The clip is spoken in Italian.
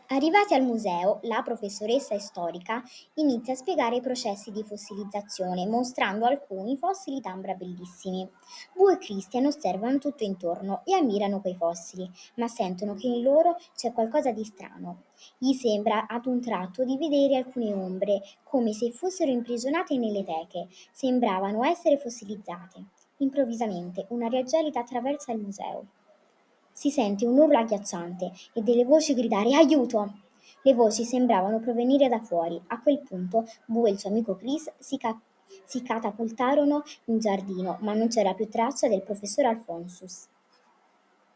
Arrivati al museo, la professoressa storica inizia a spiegare i processi di fossilizzazione, mostrando alcuni fossili d'ambra bellissimi. Boo e Christian osservano tutto intorno e ammirano quei fossili, ma sentono che in loro c'è qualcosa di strano. Gli sembra ad un tratto di vedere alcune ombre, come se fossero imprigionate nelle teche, sembravano essere fossilizzate. Improvvisamente una aria gelida attraversa il museo. Si sente un urlo agghiacciante e delle voci gridare "Aiuto!". Le voci sembravano provenire da fuori. A quel punto Boo e il suo amico Chris si catapultarono in giardino, ma non c'era più traccia del professor Alphonsus.